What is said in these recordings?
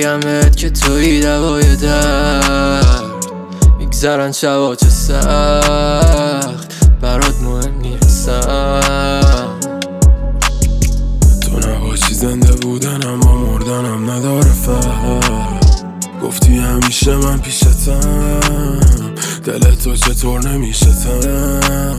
بگمت که توی دوای درد میگذرن شبا چه سخت برات مهم نیستم. تو نباشی زنده بودن اما مردنم نداره فرق. گفتی همیشه من پیشتم، دل تو چطور نمیشتم.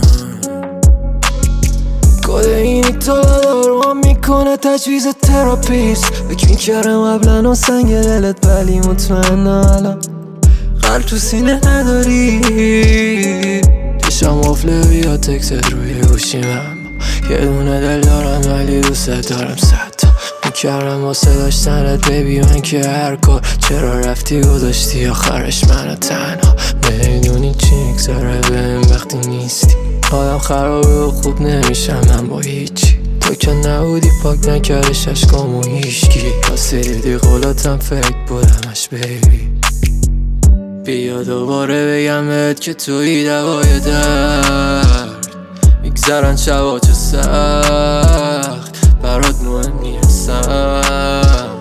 کدینی تو داروام میکنه تجویز تراپیست. فکر میکردم قبلا و سنگ دلت ولی مطمئنم الان قلب تو سینه نداری. دیشم قفله بیا تکست روی گوشیمم، یه دونه دل دارم ولی دوست دارم صد تا. میکردم واسه داشتنت ببی من که هر کار، چرا رفتی گذاشتی آخرش منو تنها. نمیدونی چی میگذره بهم وقتی نیستی، حالم خرابه و خوب نمیشم من با هیچی. تو که نبودی پاک نکردش اشکامو هیشکی، واسه دیدی قولاتم فکر بودمش بیبی. بیا دوباره بگمت که توی دوای درد میگذرن شبا چه سخت برات مهم نیستم.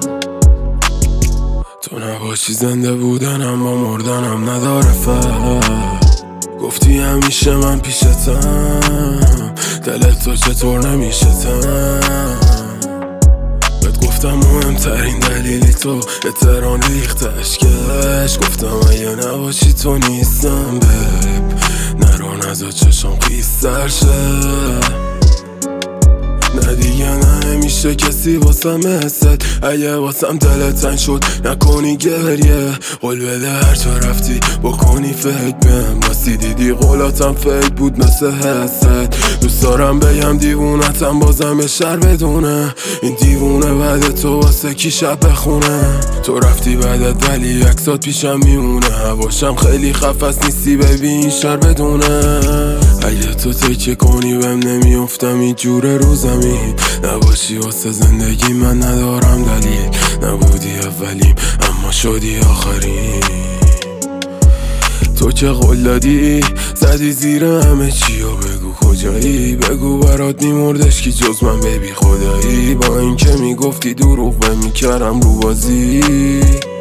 تو نباشی زنده بودن اما مردنم نداره فرق. گفتی همیشه من پیشتم، دل تو چطور نمیشتم. بهت گفتم مهمترین دلیلی تو احترام ریخت اشکش. گفتم اگه نباشی تو نیستم بب، نرو نزا چشم خیستر شه. نه دیگه نمیشه کسی واسم حست. اگه واسم دلت تنگ شد نکنی گریه، قول بده هر جا رفتی بکنی فکر بهم. راستی دیدی قولاتم فکر بود مثل حست. دوست دارم بگم دیوونتم بازم یه شر بدونه، این دیوونه بعد تو واسه کی شب بخونه. تو رفتی بعدت ولی عکسات پیشم میمونه، هواشم خیلی خفص نیستی ببین شر بدونه. اگه تو تکیه کنی بهم نمیافتم این جور رو زمین. نباشی واسه زندگی من ندارم دلیل، نبودی اولیم اما شدی آخرین. تو که قول دادی زدی زیر همه چی و بگو کجایی، بگو برات میمردش کی جز من ببی خدایی. با این که میگفتی دروغ بهم میکردم رو بازی.